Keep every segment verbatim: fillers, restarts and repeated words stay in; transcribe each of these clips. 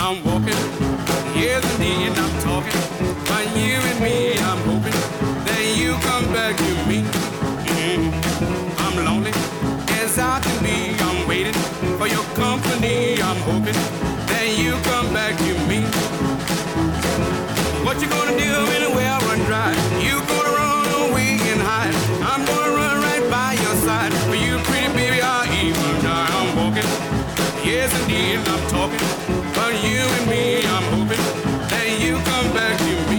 I'm walking. Yes, indeed, I'm talking. But you and me, I'm hoping that you come back to me. Mm. I'm lonely as I can be. I'm waiting for your company. I'm hoping that you come back to me. What you gonna do when the well run dry? You gonna run away and hide? I'm gonna run right by your side. For you, pretty baby, I'll even die. I'm walking. Yes, indeed, I'm talking. But you and me, I'm hoping that you come back to me.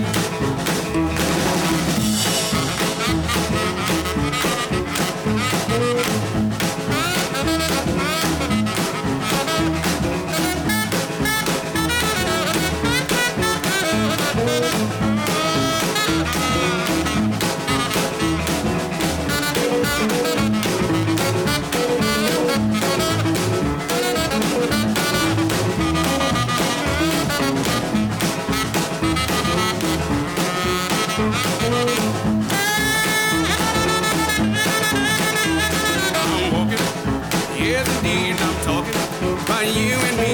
I'm walking, yes indeed I'm talking, but you and me